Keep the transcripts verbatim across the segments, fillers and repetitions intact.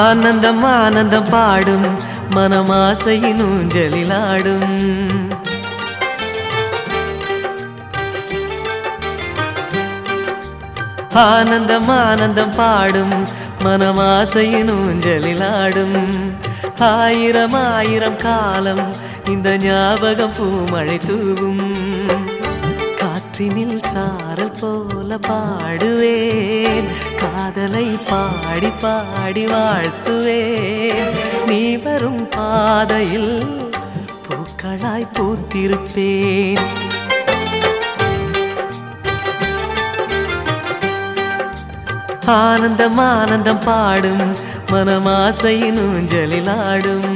ஆனந்தம் ஆனந்தம் பாடும் மனமாசையின் ஊஞ்சலிலாடும். ஆனந்தம் ஆனந்தம் பாடும் மனமாசையின் ஊஞ்சலிலாடும். ஆயிரம் ஆயிரம் காலம் இந்த ஞாபகம் பூமழை தூவும். காற்றினில் சாரல் போல பாடுவேன், காதலை பாடி பாடி வாழ்த்துவேன். நீ வரும் பாதையில் பூக்களாய் பூத்திருப்பேன். ஆனந்தம் ஆனந்தம் பாடும் மனமாசையின் ஊஞ்சலிலாடும்.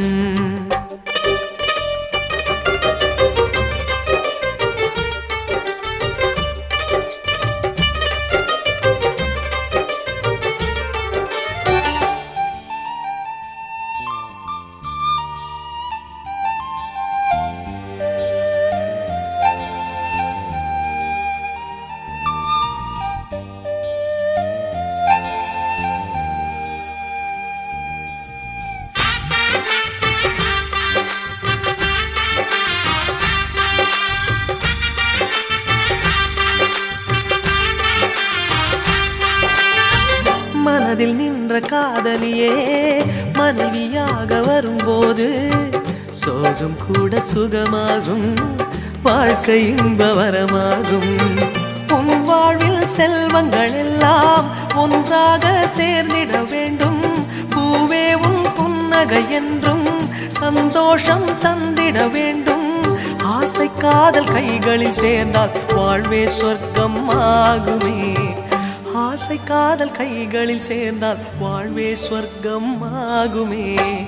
மனதில் நின்ற காதலியே மனைவியாக வரும்போது சோகம் கூட சுகமாகும், வாழ்க்கை இன்பவரமாகும். உன் வாழ்வில் செல்வங்கள் எல்லாம் ஒன்றாக சேர்ந்திட வேண்டும். பூவே உன் புன்னகை என்றும் சந்தோஷம் தந்திட வேண்டும். ஆசை காதல் கைகளில் சேர்ந்தால் வாழ்வே சொர்க்கம் ஆகுமே. ஆசை காதல் கைகளில் சேர்ந்தால் வாழ்வே சொர்க்கம் ஆகுமே.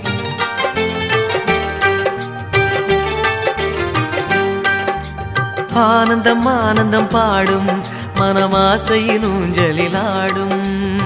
ஆனந்தம் ஆனந்தம் பாடும் மனமாசையின் ஊஞ்சலிலாடும்.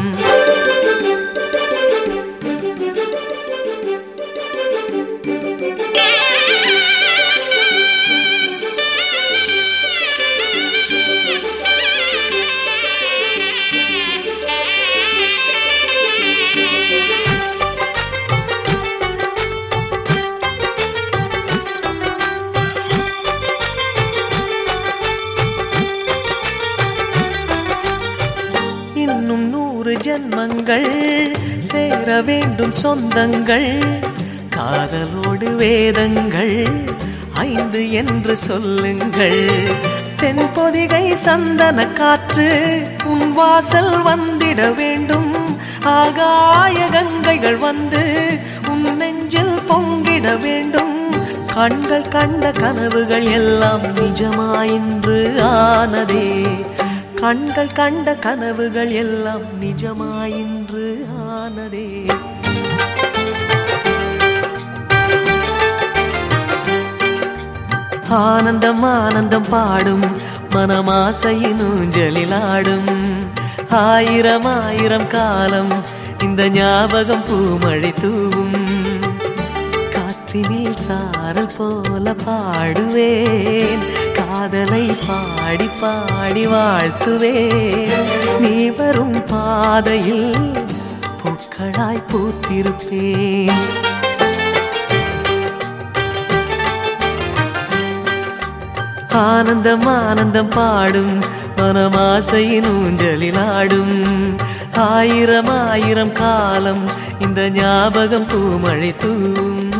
இன்னும் நூறு ஜன்மங்கள் சேர வேண்டும் சொந்தங்கள். காதலோடு வேதங்கள் ஐந்து என்று சொல்லுங்கள். தென்பொதிகை சந்தன காற்று உன் வாசல் வந்திட வேண்டும். ஆகாய கங்கைகள் வந்து உன் நெஞ்சில் பொங்கிட வேண்டும். கண்கள் கண்ட கனவுகள் எல்லாம் நிஜமாயின்று ஆனதே. கண்கள் கண்ட கனவுகள் எல்லாம் நிஜமாயின்று ஆனதே. ஆனந்தம் ஆனந்தம் பாடும் மனமாசையின் ஊஞ்சலிலாடும். ஆயிரம் ஆயிரம் காலம் இந்த ஞாபகம் பூமழை தூவும். காற்றினில் சாரல் போல பாடுவேன், காதலை பாடி பாடி வாழ்த்துவேன். நீ வரும் பாதையில் பூக்களாய் பூத்திருப்பேன். ஆனந்தம் ஆனந்தம் பாடும் மனமாசையின் ஊஞ்சலிலாடும். ஆயிரம் ஆயிரம் காலம் இந்த ஞாபகம் பூமழை தூவும்.